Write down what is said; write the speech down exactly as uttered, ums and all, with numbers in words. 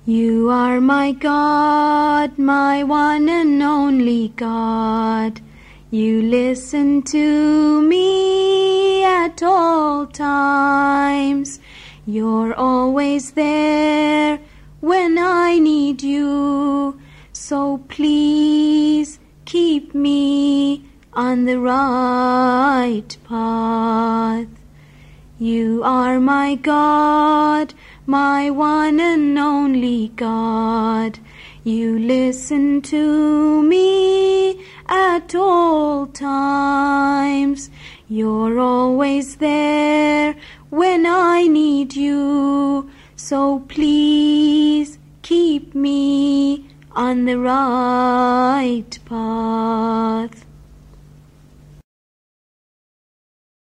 You are my God, my one and only God. You listen to me at all times. You're always there when I need you. So please keep me on the right path. You are my God, my one and only God. You listen to me at all times. You're always there when I need you. So please keep me on the right path.